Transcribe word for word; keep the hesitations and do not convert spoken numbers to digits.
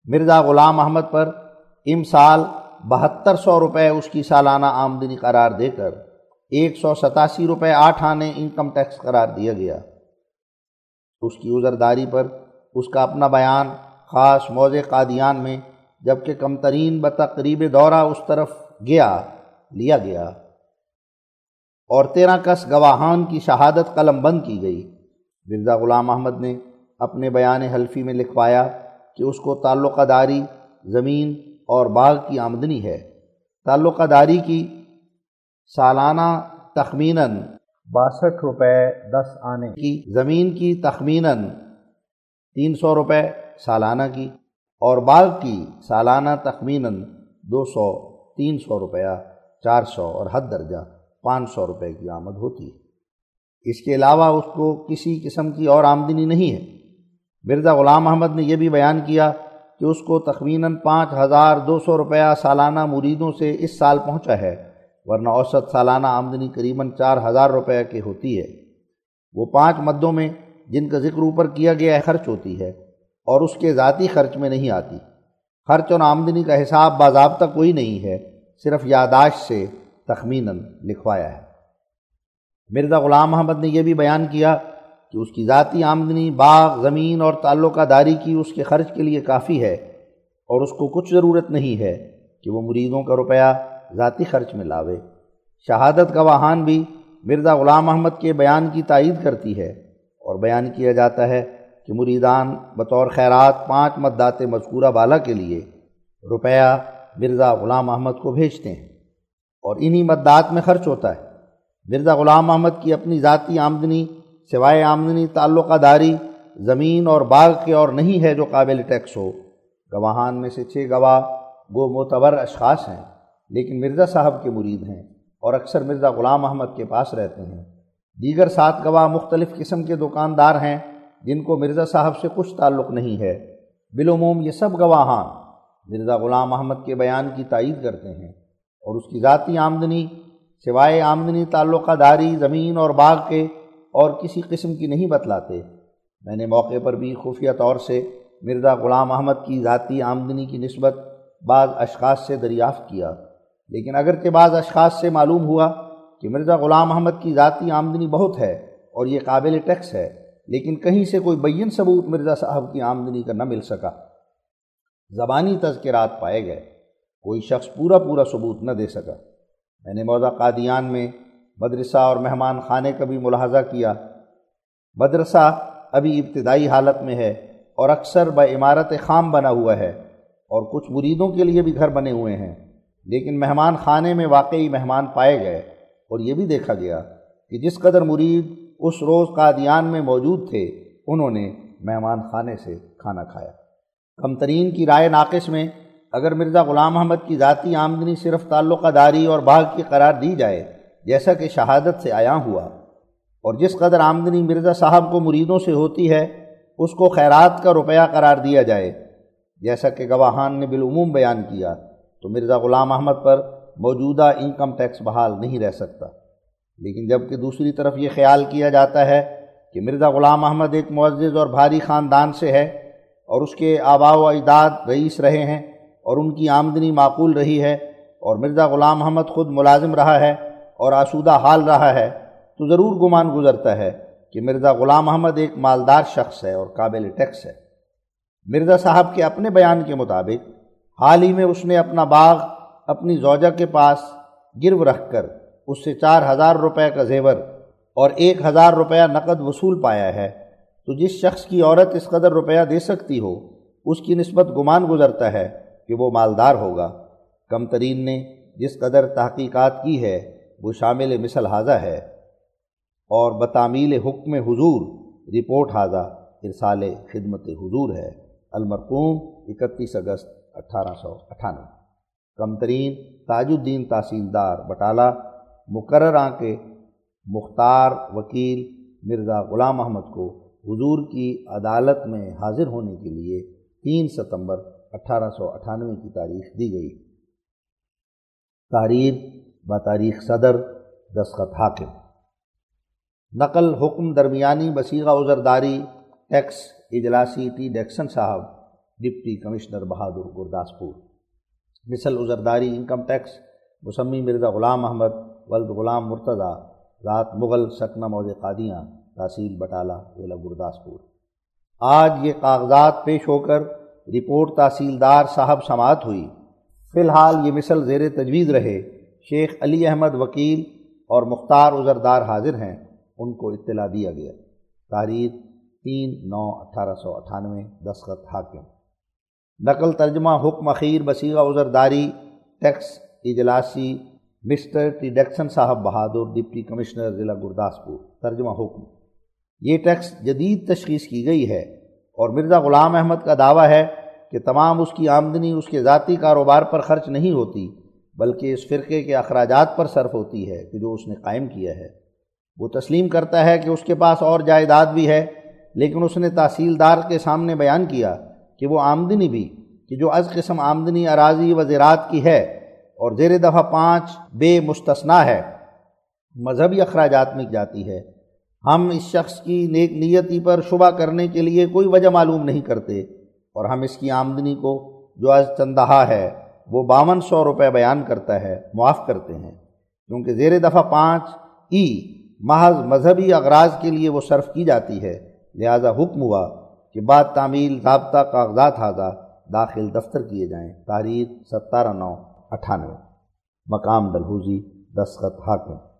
مرزا غلام احمد پر امسال بہتر سو روپے اس کی سالانہ آمدنی قرار دے کر ایک سو ستاسی روپے آٹھ آنے انکم ٹیکس قرار دیا گیا۔ اس کی عذرداری پر اس کا اپنا بیان خاص موضع قادیان میں جبکہ کم ترین بتقریب دورہ اس طرف گیا لیا گیا اور تیرہ کس گواہان کی شہادت قلم بند کی گئی۔ مرزا غلام احمد نے اپنے بیان حلفی میں لکھوایا کہ اس کو تعلقہ داری زمین اور باغ کی آمدنی ہے۔ تعلقہ داری کی سالانہ تخمیناً باسٹھ روپے دس آنے کی، زمین کی تخمیناً تین سو روپے سالانہ کی اور باغ کی سالانہ تخمیناً دو سو تین سو روپیہ چار سو اور حد درجہ پانچ سو روپے کی آمد ہوتی ہے۔ اس کے علاوہ اس کو کسی قسم کی اور آمدنی نہیں ہے۔ مرزا غلام احمد نے یہ بھی بیان کیا کہ اس کو تخمیناً پانچ ہزار دو سو روپیہ سالانہ مریدوں سے اس سال پہنچا ہے، ورنہ اوسط سالانہ آمدنی قریباً چار ہزار روپے کی ہوتی ہے۔ وہ پانچ مدوں میں جن کا ذکر اوپر کیا گیا ہے خرچ ہوتی ہے اور اس کے ذاتی خرچ میں نہیں آتی۔ خرچ اور آمدنی کا حساب باضابطہ کوئی نہیں ہے، صرف یادداشت سے تخمیناً لکھوایا ہے۔ مرزا غلام احمد نے یہ بھی بیان کیا کہ اس کی ذاتی آمدنی باغ، زمین اور تعلقہ داری کی اس کے خرچ کے لیے کافی ہے اور اس کو کچھ ضرورت نہیں ہے کہ وہ مریدوں کا روپیہ ذاتی خرچ میں لاوے۔ شہادت گواہان بھی مرزا غلام احمد کے بیان کی تائید کرتی ہے اور بیان کیا جاتا ہے کہ مریدان بطور خیرات پانچ مدات مذکورہ بالا کے لیے روپیہ مرزا غلام احمد کو بھیجتے ہیں اور انہی مدات میں خرچ ہوتا ہے۔ مرزا غلام احمد کی اپنی ذاتی آمدنی سوائے آمدنی تعلقہ داری زمین اور باغ کے اور نہیں ہے جو قابل ٹیکس ہو۔ گواہان میں سے چھ گواہ وہ معتبر اشخاص ہیں لیکن مرزا صاحب کے مرید ہیں اور اکثر مرزا غلام احمد کے پاس رہتے ہیں۔ دیگر سات گواہ مختلف قسم کے دکاندار ہیں جن کو مرزا صاحب سے کچھ تعلق نہیں ہے۔ بالعموم یہ سب گواہان مرزا غلام احمد کے بیان کی تائید کرتے ہیں اور اس کی ذاتی آمدنی سوائے آمدنی تعلقہ داری زمین اور باغ کے اور کسی قسم کی نہیں بتلاتے۔ میں نے موقع پر بھی خفیہ طور سے مرزا غلام احمد کی ذاتی آمدنی کی نسبت بعض اشخاص سے دریافت کیا، لیکن اگرچہ بعض اشخاص سے معلوم ہوا کہ مرزا غلام احمد کی ذاتی آمدنی بہت ہے اور یہ قابل ٹیکس ہے، لیکن کہیں سے کوئی بین ثبوت مرزا صاحب کی آمدنی کا نہ مل سکا۔ زبانی تذکرات پائے گئے، کوئی شخص پورا پورا ثبوت نہ دے سکا۔ میں نے موضع قادیان میں مدرسہ اور مہمان خانے کا بھی ملاحظہ کیا۔ مدرسہ ابھی ابتدائی حالت میں ہے اور اکثر بعمارت خام بنا ہوا ہے اور کچھ مریدوں کے لیے بھی گھر بنے ہوئے ہیں، لیکن مہمان خانے میں واقعی مہمان پائے گئے اور یہ بھی دیکھا گیا کہ جس قدر مرید اس روز قادیان میں موجود تھے انہوں نے مہمان خانے سے کھانا کھایا۔ کم ترین کی رائے ناقص میں اگر مرزا غلام احمد کی ذاتی آمدنی صرف تعلقہ داری اور باغ کی قرار دی جائے جیسا کہ شہادت سے عیاں ہوا، اور جس قدر آمدنی مرزا صاحب کو مریدوں سے ہوتی ہے اس کو خیرات کا روپیہ قرار دیا جائے جیسا کہ گواہان نے بالعموم بیان کیا، تو مرزا غلام احمد پر موجودہ انکم ٹیکس بحال نہیں رہ سکتا۔ لیکن جبکہ دوسری طرف یہ خیال کیا جاتا ہے کہ مرزا غلام احمد ایک معزز اور بھاری خاندان سے ہے اور اس کے آباء و اجداد رئیس رہے ہیں اور ان کی آمدنی معقول رہی ہے اور مرزا غلام احمد خود ملازم رہا ہے اور آسودہ حال رہا ہے، تو ضرور گمان گزرتا ہے کہ مرزا غلام احمد ایک مالدار شخص ہے اور قابل ٹیکس ہے۔ مرزا صاحب کے اپنے بیان کے مطابق حال ہی میں اس نے اپنا باغ اپنی زوجہ کے پاس گرو رکھ کر اس سے چار ہزار روپے کا زیور اور ایک ہزار روپیہ نقد وصول پایا ہے، تو جس شخص کی عورت اس قدر روپیہ دے سکتی ہو اس کی نسبت گمان گزرتا ہے کہ وہ مالدار ہوگا۔ کم ترین نے جس قدر تحقیقات کی ہے وہ شامل مثل حاضہ ہے اور بتعمیل حکم حضور رپورٹ حاضہ ارسال خدمت حضور ہے، المرقوم اکتیس اگست اٹھارہ سو اٹھانوے۔ کم ترین تاج الدین تحصیلدار بٹالہ مقرراں کے مختار وکیل مرزا غلام احمد کو حضور کی عدالت میں حاضر ہونے کے لیے تین ستمبر اٹھارہ سو اٹھانوے کی تاریخ دی گئی۔ تحریر بتاریخ صدر دستخط حاکم۔ نقل حکم درمیانی بصیغہ عذرداری ٹیکس اجلاسی ٹی ڈیکسن صاحب ڈپٹی کمشنر بہادر گرداسپور۔ مثل عذرداری انکم ٹیکس مسمی مرزا غلام احمد ولد غلام مرتضیٰ ذات مغل سکنہ موضع قادیاں تحصیل بٹالہ ضلع گرداسپور۔ آج یہ کاغذات پیش ہو کر رپورٹ تحصیلدار صاحب سماعت ہوئی۔ فی الحال یہ مثل زیر تجویز رہے۔ شیخ علی احمد وکیل اور مختار عذردار حاضر ہیں، ان کو اطلاع دیا گیا۔ تاریخ تین نو اٹھارہ سو اٹھانوے، دستخط حاکم۔ نقل ترجمہ حکم اخیر بصیغہ عذرداری ٹیکس اجلاسی مسٹر ٹی ڈیکسن صاحب بہادر ڈپٹی کمشنر ضلع گرداسپور۔ ترجمہ حکم: یہ ٹیکس جدید تشخیص کی گئی ہے اور مرزا غلام احمد کا دعویٰ ہے کہ تمام اس کی آمدنی اس کے ذاتی کاروبار پر خرچ نہیں ہوتی بلکہ اس فرقے کے اخراجات پر صرف ہوتی ہے کہ جو اس نے قائم کیا ہے۔ وہ تسلیم کرتا ہے کہ اس کے پاس اور جائیداد بھی ہے، لیکن اس نے تحصیلدار کے سامنے بیان کیا کہ وہ آمدنی بھی کہ جو از قسم آمدنی اراضی و زراعت کی ہے اور زیر دفعہ پانچ بے مستثنیٰ ہے، مذہبی اخراجات میں جاتی ہے۔ ہم اس شخص کی نیک نیتی پر شبہ کرنے کے لیے کوئی وجہ معلوم نہیں کرتے اور ہم اس کی آمدنی کو جو از چندہا ہے وہ باون سو روپے بیان کرتا ہے معاف کرتے ہیں، کیونکہ زیر دفعہ پانچ ای محض مذہبی اغراض کے لیے وہ صرف کی جاتی ہے۔ لہذا حکم ہوا کہ بعد تعمیل ضابطہ کاغذات ہذا داخل دفتر کیے جائیں۔ تاریخ ستارہ نو اٹھانوے۔ مقام ڈلہوزی، دستخط حاکم۔